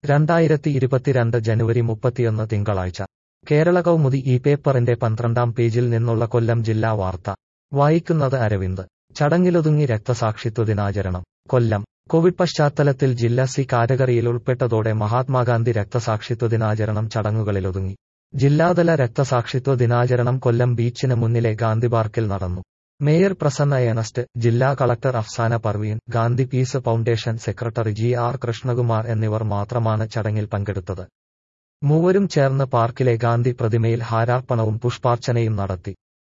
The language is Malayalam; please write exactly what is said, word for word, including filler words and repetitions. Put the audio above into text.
രണ്ടായിരത്തി ഇരുപത്തിരണ്ട് ജനുവരി മുപ്പത്തിയൊന്ന് തിങ്കളാഴ്ച കേരള കൗമുദി ഈ പേപ്പറിന്റെ പന്ത്രണ്ടാം പേജിൽ നിന്നുള്ള കൊല്ലം ജില്ലാ വാർത്ത വായിക്കുന്നത് അരവിന്ദ്. ചടങ്ങിലൊതുങ്ങി രക്തസാക്ഷിത്വ ദിനാചരണം. കൊല്ലം. കോവിഡ് പശ്ചാത്തലത്തിൽ ജില്ല സി കാറ്റഗറിയിൽ ഉൾപ്പെട്ടതോടെ മഹാത്മാഗാന്ധി രക്തസാക്ഷിത്വ ദിനാചരണം ചടങ്ങുകളിലൊതുങ്ങി. ജില്ലാതല രക്തസാക്ഷിത്വ ദിനാചരണം കൊല്ലം ബീച്ചിന് മുന്നിലെ ഗാന്ധി പാർക്കിൽ നടന്നു. മേയർ പ്രസന്ന ഏണസ്റ്റ്, ജില്ലാ collector Afsana Parveen, Gandhi peace foundation secretary G R Krishnakumar എന്നിവർ മാത്രമാണ് ചടങ്ങിൽ പങ്കെടുത്തത്. മൂവരും ചേർന്ന് പാർക്കിലെ ഗാന്ധി പ്രതിമയിൽ ഹാരാർപ്പണവും പുഷ്പാർച്ചനയും നടത്തി.